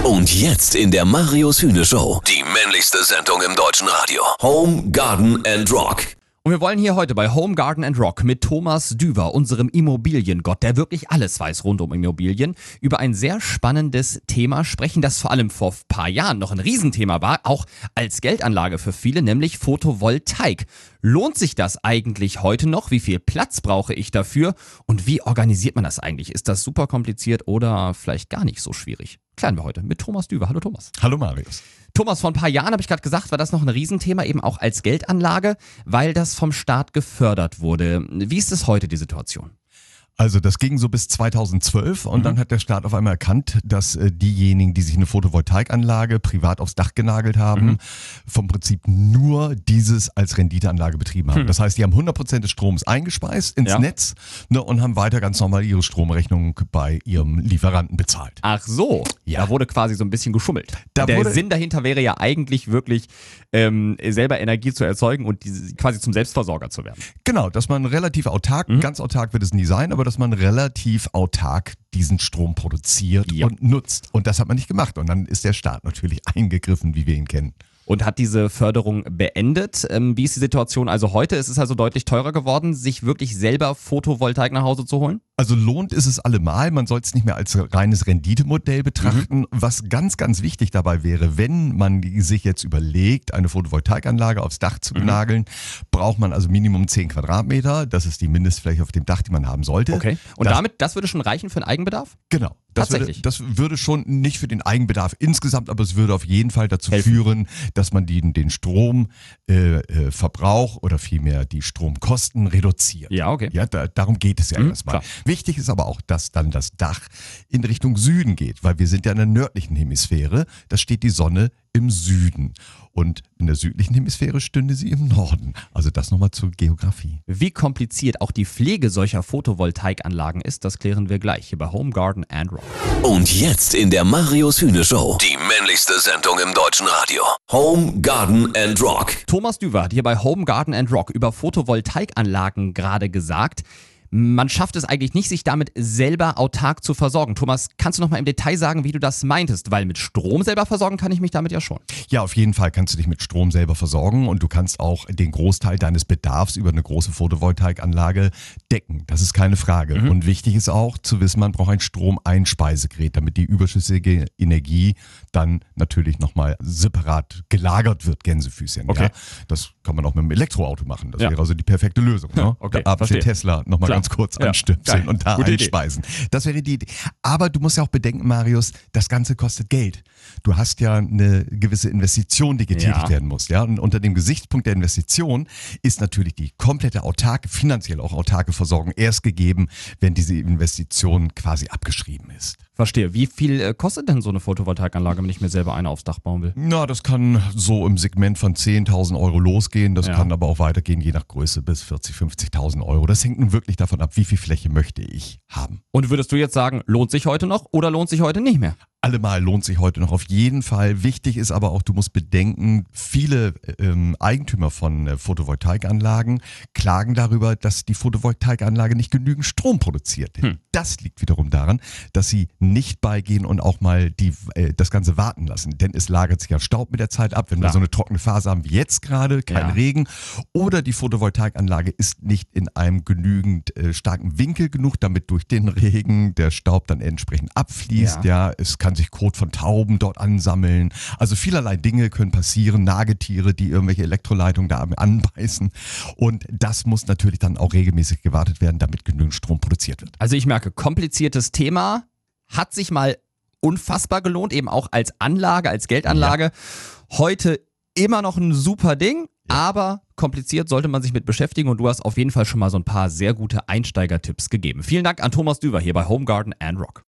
Und jetzt in der Marius Hühne Show. Die männlichste Sendung im deutschen Radio. Home, Garden and Rock. Und wir wollen hier heute bei Home, Garden and Rock mit Thomas Düwer, unserem Immobiliengott, der wirklich alles weiß rund um Immobilien, über ein sehr spannendes Thema sprechen, das vor allem vor ein paar Jahren noch ein Riesenthema war, auch als Geldanlage für viele, nämlich Photovoltaik. Lohnt sich das eigentlich heute noch? Wie viel Platz brauche ich dafür? Und wie organisiert man das eigentlich? Ist das super kompliziert oder vielleicht gar nicht so schwierig? Klären wir heute mit Thomas Düwer. Hallo Thomas. Hallo Marius. Thomas, vor ein paar Jahren, habe ich gerade gesagt, war das noch ein Riesenthema, eben auch als Geldanlage, weil das vom Staat gefördert wurde. Wie ist es heute, die Situation? Also das ging so bis 2012 und dann hat der Staat auf einmal erkannt, dass diejenigen, die sich eine Photovoltaikanlage privat aufs Dach genagelt haben, vom Prinzip nur dieses als Renditeanlage betrieben haben. Das heißt, die haben 100% des Stroms eingespeist ins Netz, ne, und haben weiter ganz normal ihre Stromrechnung bei ihrem Lieferanten bezahlt. Ach so, da wurde quasi so ein bisschen geschummelt. Der Sinn dahinter wäre ja eigentlich wirklich, selber Energie zu erzeugen und quasi zum Selbstversorger zu werden. Genau, dass man relativ autark, ganz autark wird es nie sein, aber dass man relativ autark diesen Strom produziert und nutzt. Und das hat man nicht gemacht. Und dann ist der Staat natürlich eingegriffen, wie wir ihn kennen. Und hat diese Förderung beendet. Wie ist die Situation also heute? Ist es also deutlich teurer geworden, sich wirklich selber Photovoltaik nach Hause zu holen? Also lohnt ist es allemal, man soll es nicht mehr als reines Renditemodell betrachten. Was ganz, ganz wichtig dabei wäre, wenn man sich jetzt überlegt, eine Photovoltaikanlage aufs Dach zu nageln, braucht man also Minimum 10 Quadratmeter. Das ist die Mindestfläche auf dem Dach, die man haben sollte. Okay. Und das würde schon reichen für den Eigenbedarf? Genau. Das würde schon nicht für den Eigenbedarf insgesamt, aber es würde auf jeden Fall dazu führen, dass man den Stromverbrauch oder vielmehr die Stromkosten reduziert. Ja, okay. Ja, darum geht es ja erstmal. Wichtig ist aber auch, dass dann das Dach in Richtung Süden geht, weil wir sind ja in der nördlichen Hemisphäre, da steht die Sonne im Süden. Und in der südlichen Hemisphäre stünde sie im Norden. Also das nochmal zur Geografie. Wie kompliziert auch die Pflege solcher Photovoltaikanlagen ist, das klären wir gleich hier bei Home, Garden and Rock. Und jetzt in der Marius Hühne Show. Die männlichste Sendung im deutschen Radio. Home, Garden and Rock. Thomas Düwer hat hier bei Home, Garden and Rock über Photovoltaikanlagen gerade gesagt. Man schafft es eigentlich nicht, sich damit selber autark zu versorgen. Thomas, kannst du noch mal im Detail sagen, wie du das meintest? Weil mit Strom selber versorgen kann ich mich damit ja schon. Ja, auf jeden Fall kannst du dich mit Strom selber versorgen und du kannst auch den Großteil deines Bedarfs über eine große Photovoltaikanlage decken. Das ist keine Frage. Und wichtig ist auch zu wissen, man braucht ein Stromeinspeisegerät, damit die überschüssige Energie dann natürlich nochmal separat gelagert wird, Gänsefüßchen. Okay. Ja? Das kann man auch mit einem Elektroauto machen. Das wäre also die perfekte Lösung. Ne? Okay, da abends den Tesla nochmal ganz kurz anstöpseln und da Gute einspeisen. Das wäre die Idee. Aber du musst ja auch bedenken, Marius, das Ganze kostet Geld. Du hast ja eine gewisse Investition, die getätigt werden muss. Ja? Und unter dem Gesichtspunkt der Investition ist natürlich die komplette finanziell auch autarke Versorgung erst gegeben, wenn diese Investition quasi abgeschrieben ist. Verstehe. Wie viel kostet denn so eine Photovoltaikanlage, wenn ich mir selber eine aufs Dach bauen will? Na, das kann so im Segment von 10.000 Euro losgehen. Das kann aber auch weitergehen, je nach Größe, bis 40.000, 50.000 Euro. Das hängt nun wirklich davon ab, wie viel Fläche möchte ich haben. Und würdest du jetzt sagen, lohnt sich heute noch oder lohnt sich heute nicht mehr? Allemal lohnt sich heute noch auf jeden Fall. Wichtig ist aber auch, du musst bedenken, viele Eigentümer von Photovoltaikanlagen klagen darüber, dass die Photovoltaikanlage nicht genügend Strom produziert. Das liegt wiederum daran, dass sie nicht beigehen und auch mal das Ganze warten lassen. Denn es lagert sich ja Staub mit der Zeit ab, wenn wir so eine trockene Phase haben wie jetzt gerade, kein Regen. Oder die Photovoltaikanlage ist nicht in einem genügend starken Winkel genug, damit durch den Regen der Staub dann entsprechend abfließt. Ja, es kann sich Kot von Tauben dort ansammeln. Also vielerlei Dinge können passieren, Nagetiere, die irgendwelche Elektroleitungen da anbeißen. Und das muss natürlich dann auch regelmäßig gewartet werden, damit genügend Strom produziert wird. Also ich merke, kompliziertes Thema, hat sich mal unfassbar gelohnt, eben auch als Anlage, als Geldanlage. Heute immer noch ein super Ding, aber kompliziert sollte man sich mit beschäftigen und du hast auf jeden Fall schon mal so ein paar sehr gute Einsteigertipps gegeben. Vielen Dank an Thomas Düwer hier bei Home, Garden and Rock.